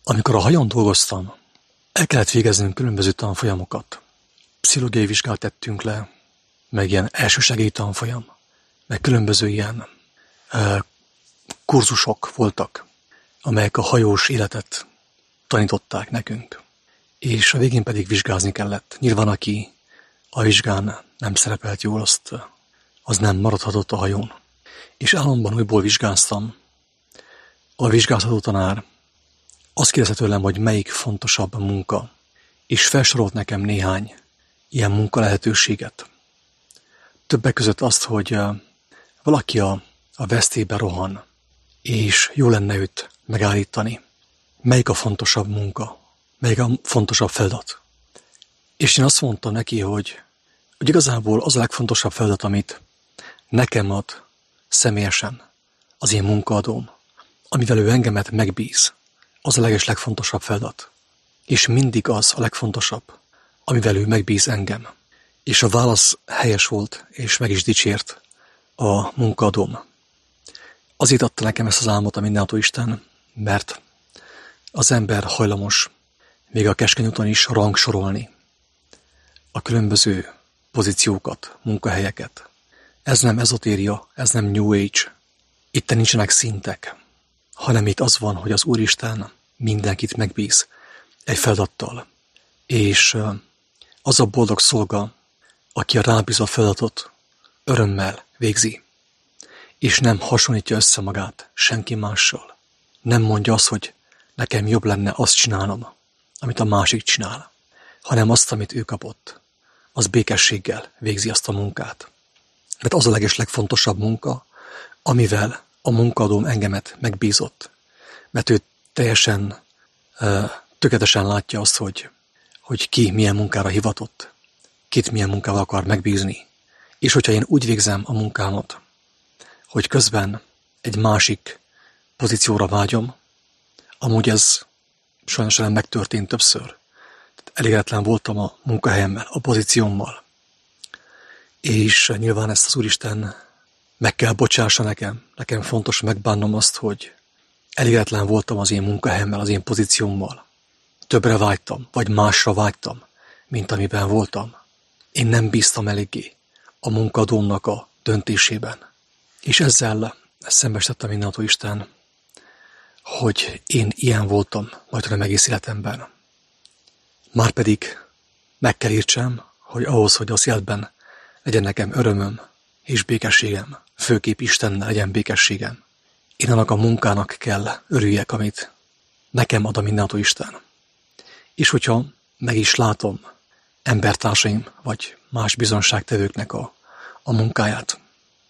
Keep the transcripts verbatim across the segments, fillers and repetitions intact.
Amikor a hajón dolgoztam, el kellett végeznünk különböző tanfolyamokat. Pszichológiai vizsgát tettünk le, meg ilyen elsősegély tanfolyam, meg különböző ilyen uh, kurzusok voltak, amelyek a hajós életet tanították nekünk. És a végén pedig vizsgázni kellett. Nyilván, aki a vizsgán nem szerepelt jól, azt, az nem maradhatott a hajón. És álomban újból vizsgáztam. A vizsgáztató tanár azt kérdezte tőlem, hogy melyik fontosabb munka, és felsorolt nekem néhány ilyen munka lehetőséget. Többek között azt, hogy valaki a, a vesztébe rohan, és jó lenne őt megállítani. Melyik a fontosabb munka? Melyik a fontosabb feladat? És én azt mondtam neki, hogy, hogy igazából az a legfontosabb feladat, amit nekem ad személyesen az én munkaadóm, amivel ő engemet megbíz, az a leges legfontosabb feladat. És mindig az a legfontosabb, amivel ő megbíz engem. És a válasz helyes volt, és meg is dicsért a munkaadóm. Azért adta nekem ezt az álmot a mindenható Isten, mert az ember hajlamos még a keskeny úton is rangsorolni a különböző pozíciókat, munkahelyeket. Ez nem ezotéria, ez nem New Age. Itt nincsenek szintek, hanem itt az van, hogy az Úristen mindenkit megbíz egy feladattal. És az a boldog szolga, aki a rábízott feladatot örömmel végzi, és nem hasonlítja össze magát senki mással. Nem mondja azt, hogy nekem jobb lenne azt csinálnom, amit a másik csinál, hanem azt, amit ő kapott, az békességgel végzi azt a munkát. Mert az a leges legfontosabb munka, amivel a munkaadóm engemet megbízott. Mert ő teljesen uh, tökéletesen látja azt, hogy, hogy ki milyen munkára hivatott, kit milyen munkával akar megbízni. És hogyha én úgy végzem a munkámat, hogy közben egy másik pozícióra vágyom, amúgy ez sajnos nem megtörtént többször. Elégedetlen voltam a munkahelyemmel, a pozíciómmal. És nyilván ezt az Úristen meg kell bocsássa nekem. Nekem fontos megbánnom azt, hogy elégedetlen voltam az én munkahelyemmel, az én pozíciómmal. Többre vágytam, vagy másra vágytam, mint amiben voltam. Én nem bíztam eléggé a munkadómnak a döntésében. És ezzel szembestettem mindenható Isten, hogy én ilyen voltam majdnem egész életemben. Márpedig meg kell értsem, hogy ahhoz, hogy az életben legyen nekem örömöm és békességem, főképp Istennel legyen békességem, én annak a munkának kell örüljek, amit nekem ad a mindenható Isten. És hogyha meg is látom embertársaim vagy más bizonságtevőknek a, a munkáját,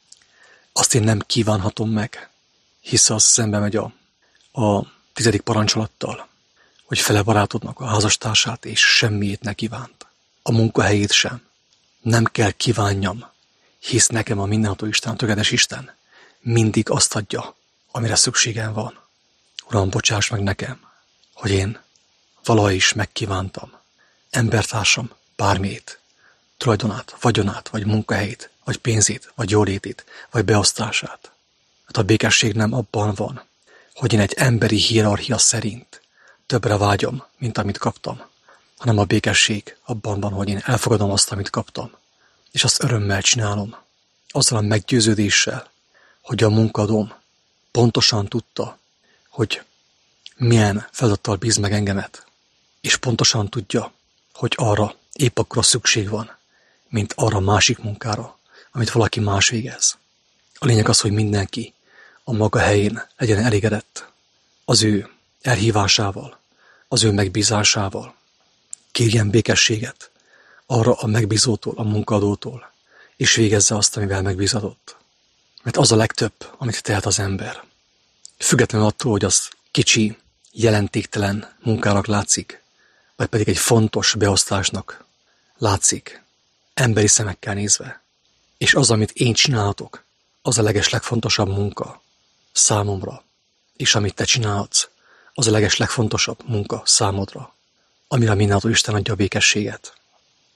azt én nem kívánhatom meg, hisz az szembe megy a, a tizedik parancsolattal, hogy fele barátodnak a házastársát, és semmiét ne kívánt. A munkahelyét sem. Nem kell kívánjam, hisz nekem a mindenható Isten, a tökéletes Isten mindig azt adja, amire szükségem van. Uram, bocsáss meg nekem, hogy én valaha is megkívántam embertársam bármiét, tulajdonát, vagyonát, vagy munkahelyét, vagy pénzét, vagy jólétét, vagy beosztását. Hát a békesség nem abban van, hogy én egy emberi hierarchia szerint többre vágyom, mint amit kaptam, hanem a békesség abban van, hogy én elfogadom azt, amit kaptam, és azt örömmel csinálom, azzal a meggyőződéssel, hogy a munkadóm pontosan tudta, hogy milyen feladattal bíz meg engemet, és pontosan tudja, hogy arra épp akkora szükség van, mint arra másik munkára, amit valaki más végez. A lényeg az, hogy mindenki a maga helyén legyen elégedett az ő elhívásával, az ő megbízásával. Kérjen békességet arra a megbízótól, a munkadótól, és végezze azt, amivel megbízatott. Mert az a legtöbb, amit tehet az ember. Függetlenül attól, hogy az kicsi, jelentéktelen munkának látszik, vagy pedig egy fontos beosztásnak látszik, emberi szemekkel nézve. És az, amit én csinálhatok, az a leges legfontosabb munka számomra. És amit te csinálhatsz, az a leges legfontosabb munka számodra, amire mindenható Isten adja a békességet.